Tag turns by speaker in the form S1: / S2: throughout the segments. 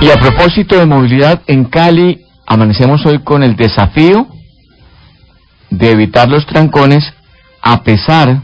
S1: Y a propósito de movilidad, en Cali amanecemos hoy con el desafío de evitar los trancones a pesar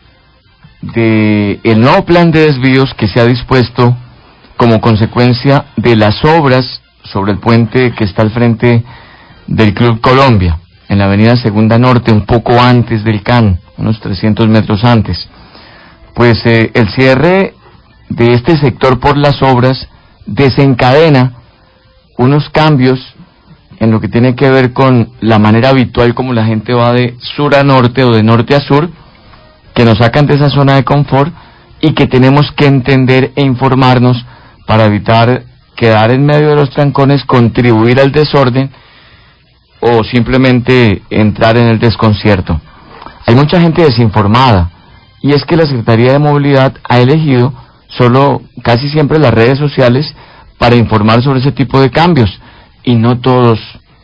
S1: de el nuevo plan de desvíos que se ha dispuesto como consecuencia de las obras sobre el puente que está al frente del Club Colombia, en la avenida Segunda Norte, un poco antes del CAN, unos 300 metros antes. Pues el cierre de este sector por las obras desencadena unos cambios en lo que tiene que ver con la manera habitual como la gente va de sur a norte o de norte a sur, que nos sacan de esa zona de confort y que tenemos que entender e informarnos para evitar quedar en medio de los trancones, contribuir al desorden o simplemente entrar en el desconcierto. Hay mucha gente desinformada y es que la Secretaría de Movilidad ha elegido solo casi siempre las redes sociales para informar sobre ese tipo de cambios y no todos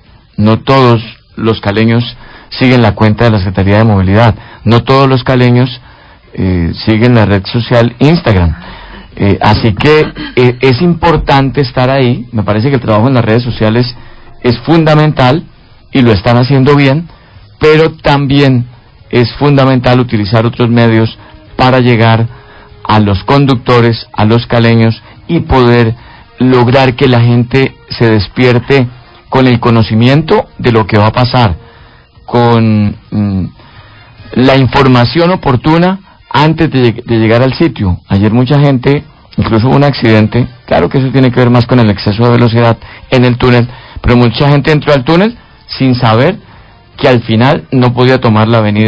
S1: los caleños siguen la cuenta de la Secretaría de Movilidad, no todos los caleños siguen la red social Instagram, así que es importante estar ahí. Me parece que el trabajo en las redes sociales es fundamental y lo están haciendo bien, pero también es fundamental utilizar otros medios para llegar a los conductores, a los caleños y poder lograr que la gente se despierte con el conocimiento de lo que va a pasar, con la información oportuna antes de llegar al sitio. Ayer mucha gente, incluso hubo un accidente, claro que eso tiene que ver más con el exceso de velocidad en el túnel, pero mucha gente entró al túnel sin saber que al final no podía tomar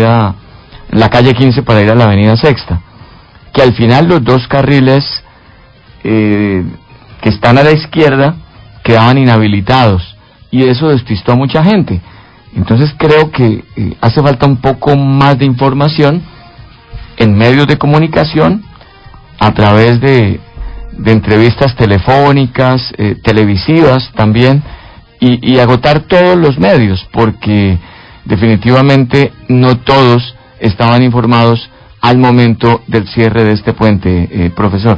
S1: la calle 15 para ir a la avenida Sexta, que al final los dos carriles que están a la izquierda quedaban inhabilitados y eso despistó a mucha gente. Entonces creo que hace falta un poco más de información en medios de comunicación a través de entrevistas telefónicas, televisivas también, y agotar todos los medios, porque definitivamente no todos estaban informados al momento del cierre de este puente, profesor.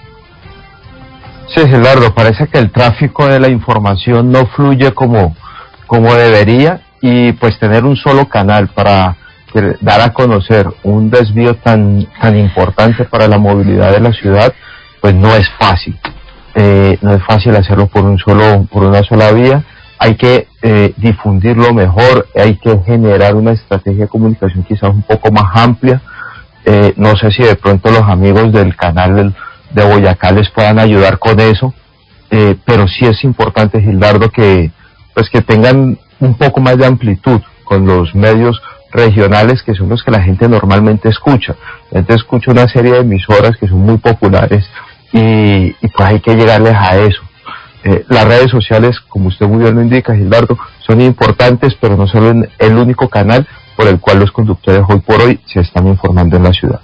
S2: Sí, Gerardo, parece que el tráfico de la información no fluye como debería, y pues tener un solo canal para dar a conocer un desvío tan importante para la movilidad de la ciudad, pues no es fácil. No es fácil hacerlo por una sola vía. Hay que difundirlo mejor, hay que generar una estrategia de comunicación quizás un poco más amplia. No sé si de pronto los amigos del canal de Boyacá les puedan ayudar con eso, pero sí es importante, Gildardo, que tengan un poco más de amplitud con los medios regionales, que son los que la gente normalmente escucha. La gente escucha una serie de emisoras que son muy populares y pues hay que llegarles a eso. Las redes sociales, como usted muy bien lo indica, Gildardo, son importantes, pero no son el único canal por el cual los conductores hoy por hoy se están informando en la ciudad.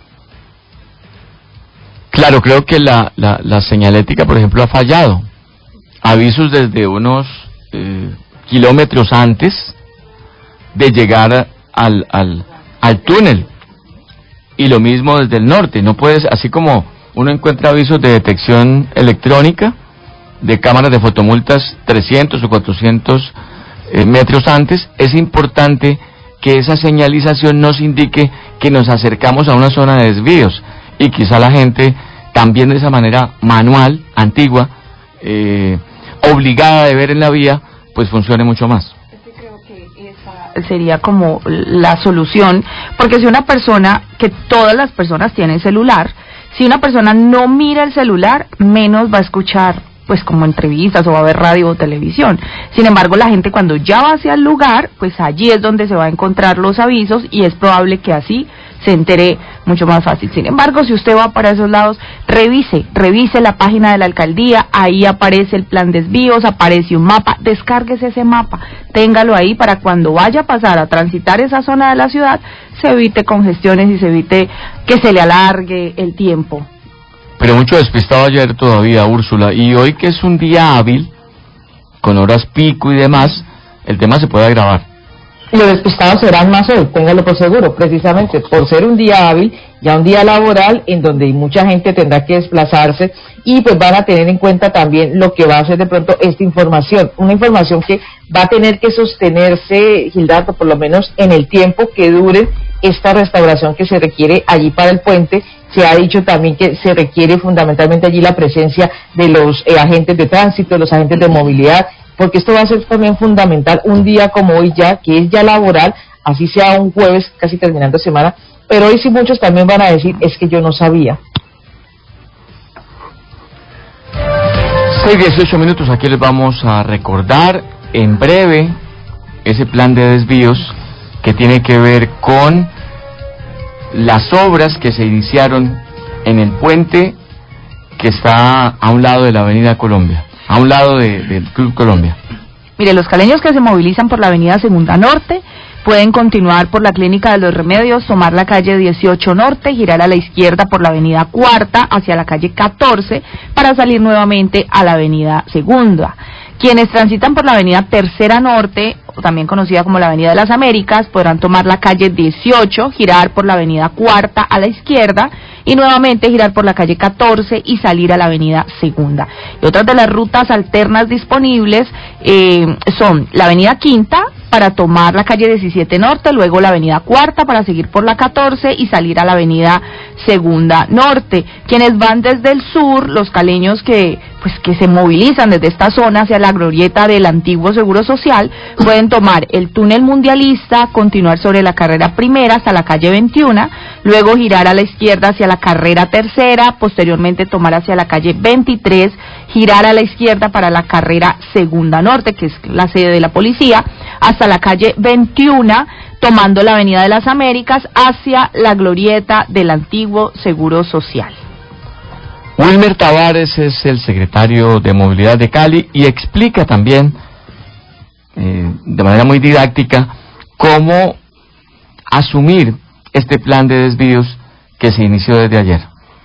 S1: Claro, creo que la señalética, por ejemplo, ha fallado. Avisos desde unos kilómetros antes de llegar al túnel, y lo mismo desde el norte. No puedes, así como uno encuentra avisos de detección electrónica de cámaras de fotomultas 300 o 400 metros antes, es importante que esa señalización nos indique que nos acercamos a una zona de desvíos, y quizá la gente también de esa manera manual, antigua, obligada de ver en la vía, pues funcione mucho más.
S3: Creo que esa sería como la solución, porque si una persona, que todas las personas tienen celular, si una persona no mira el celular, menos va a escuchar pues como entrevistas, o va a ver radio o televisión. Sin embargo, la gente cuando ya va hacia el lugar, pues allí es donde se va a encontrar los avisos, y es probable que así se entere mucho más fácil. Sin embargo, si usted va para esos lados, revise la página de la alcaldía, ahí aparece el plan desvíos, aparece un mapa, descárguese ese mapa, téngalo ahí para cuando vaya a pasar a transitar esa zona de la ciudad, se evite congestiones y se evite que se le alargue el tiempo.
S1: Pero mucho despistado ayer todavía, Úrsula, y hoy, que es un día hábil, con horas pico y demás, el tema se puede agravar.
S4: Los despistados serán más hoy, téngalo por seguro, precisamente por ser un día hábil, ya un día laboral en donde mucha gente tendrá que desplazarse y pues van a tener en cuenta también lo que va a hacer de pronto esta información, una información que va a tener que sostenerse, Gildardo, por lo menos en el tiempo que dure esta restauración que se requiere allí para el puente. Se ha dicho también que se requiere fundamentalmente allí la presencia de los agentes de tránsito, los agentes de movilidad, porque esto va a ser también fundamental un día como hoy ya, que es ya laboral, así sea un jueves casi terminando semana, pero hoy sí muchos también van a decir, es que yo no sabía.
S1: 6:18 minutos, aquí les vamos a recordar en breve ese plan de desvíos que tiene que ver con las obras que se iniciaron en el puente que está a un lado de la Avenida Colombia, a un lado del Club Colombia.
S3: Mire, los caleños que se movilizan por la Avenida Segunda Norte pueden continuar por la Clínica de los Remedios, tomar la calle 18 Norte, girar a la izquierda por la Avenida Cuarta hacia la calle 14 para salir nuevamente a la Avenida Segunda. Quienes transitan por la Avenida Tercera Norte, también conocida como la Avenida de las Américas, podrán tomar la calle 18, girar por la Avenida Cuarta a la izquierda y nuevamente girar por la calle 14 y salir a la Avenida Segunda. Y otras de las rutas alternas disponibles son la Avenida Quinta para tomar la calle 17 Norte, luego la Avenida Cuarta para seguir por la 14 y salir a la Avenida Segunda Norte. Quienes van desde el sur, los caleños que se movilizan desde esta zona hacia la glorieta del antiguo Seguro Social, pueden tomar el túnel Mundialista, continuar sobre la carrera primera hasta la calle 21, luego girar a la izquierda hacia la carrera tercera, posteriormente tomar hacia la calle 23, girar a la izquierda para la carrera Segunda Norte, que es la sede de la policía, hasta la calle 21, tomando la Avenida de las Américas hacia la glorieta del antiguo Seguro Social.
S1: Wilmer Tavares es el secretario de Movilidad de Cali y explica también de manera muy didáctica cómo asumir este plan de desvíos que se inició desde ayer.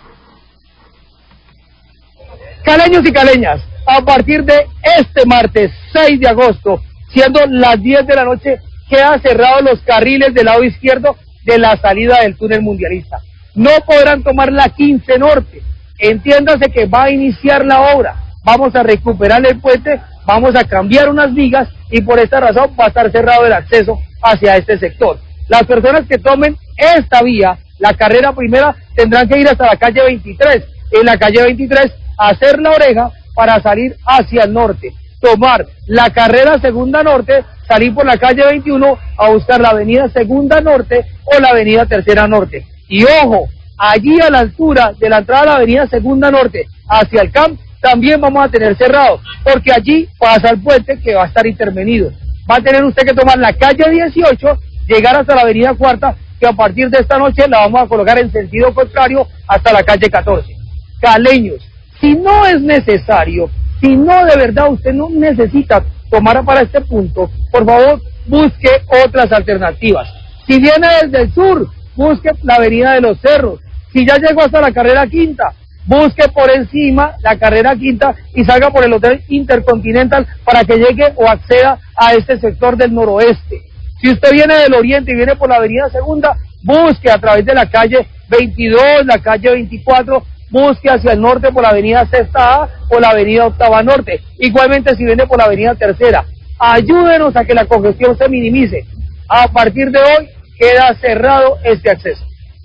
S5: Caleños y caleñas, a partir de este martes 6 de agosto, siendo las 10 de la noche, quedan cerrados los carriles del lado izquierdo de la salida del túnel Mundialista. No podrán tomar la 15 Norte. Entiéndase que va a iniciar la obra, vamos a recuperar el puente, vamos a cambiar unas vigas y por esta razón va a estar cerrado el acceso hacia este sector. Las personas que tomen esta vía, la carrera primera, tendrán que ir hasta la calle 23. En la calle 23, hacer la oreja para salir hacia el norte. Tomar la carrera Segunda Norte, salir por la calle 21 a buscar la avenida Segunda Norte o la avenida Tercera Norte. Y ojo, allí a la altura de la entrada a la avenida Segunda Norte hacia el CAMP también vamos a tener cerrado, porque allí pasa el puente que va a estar intervenido. Va a tener usted que tomar la calle 18, llegar hasta la avenida Cuarta, que a partir de esta noche la vamos a colocar en sentido contrario hasta la calle 14. Caleños, si no es necesario, si no de verdad usted no necesita tomar para este punto, por favor busque otras alternativas. Si viene desde el sur, busque la avenida de los Cerros. Si ya llegó hasta la carrera quinta, busque por encima la carrera quinta y salga por el Hotel Intercontinental para que llegue o acceda a este sector del noroeste. Si usted viene del oriente y viene por la avenida Segunda, busque a través de la calle 22, la calle 24, busque hacia el norte por la avenida Sexta A o la avenida Octava Norte. Igualmente si viene por la avenida Tercera, ayúdenos a que la congestión se minimice. A partir de hoy queda cerrado este acceso.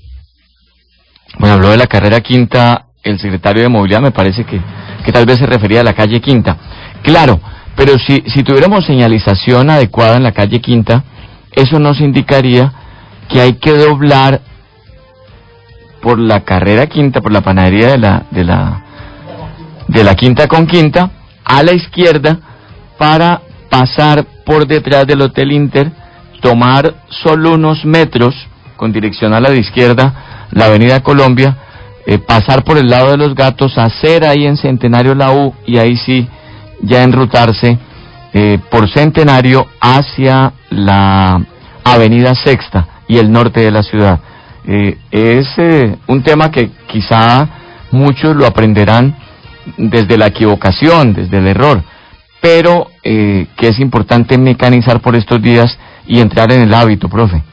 S1: Bueno, habló de la carrera quinta el secretario de Movilidad, me parece que tal vez se refería a la calle Quinta. Claro, pero si tuviéramos señalización adecuada en la calle Quinta, eso nos indicaría que hay que doblar por la carrera quinta, por la panadería de la Quinta con Quinta, a la izquierda, para pasar por detrás del Hotel Inter, tomar solo unos metros, con dirección a la de izquierda, la avenida Colombia, pasar por el lado de los Gatos, hacer ahí en Centenario la U, y ahí sí, ya enrutarse por Centenario hacia la avenida Sexta y el norte de la ciudad. Es un tema que quizá muchos lo aprenderán desde la equivocación, desde el error, pero que es importante mecanizar por estos días y entrar en el hábito, profe.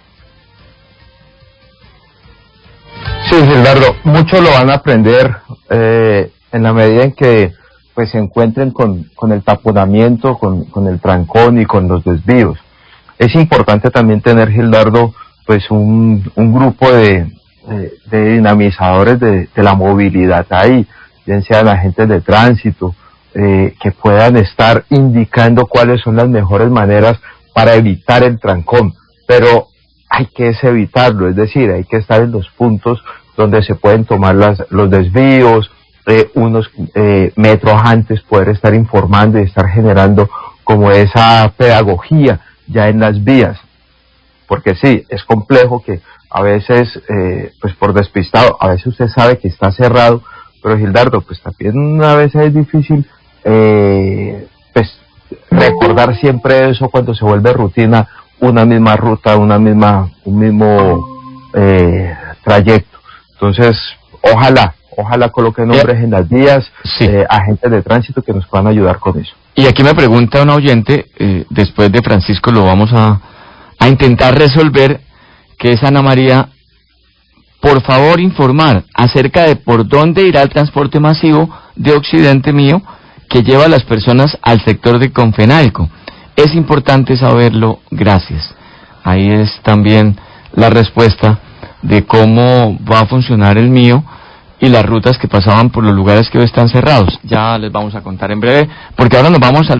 S2: Sí, Gildardo, muchos lo van a aprender en la medida en que pues se encuentren con el taponamiento, con el trancón y con los desvíos. Es importante también tener, Gildardo, pues un grupo de dinamizadores de la movilidad ahí, bien sean agentes de tránsito, que puedan estar indicando cuáles son las mejores maneras para evitar el trancón, pero hay que evitarlo, es decir, hay que estar en los puntos donde se pueden tomar los desvíos, unos metros antes poder estar informando y estar generando como esa pedagogía ya en las vías, porque sí, es complejo que a veces, pues por despistado, a veces usted sabe que está cerrado, pero Gildardo, pues también a veces es difícil, pues recordar siempre eso cuando se vuelve rutina, una misma ruta, un mismo trayecto. Entonces, ojalá coloquen nombres en las vías,
S1: sí.
S2: Agentes de tránsito que nos puedan ayudar con eso.
S1: Y aquí me pregunta un oyente, después de Francisco lo vamos a intentar resolver, que es Ana María, por favor informar acerca de por dónde irá el transporte masivo de Occidente Mío que lleva a las personas al sector de Confenalco. Es importante saberlo, gracias. Ahí es también la respuesta de cómo va a funcionar el mío y las rutas que pasaban por los lugares que hoy están cerrados. Ya les vamos a contar en breve, porque ahora nos vamos al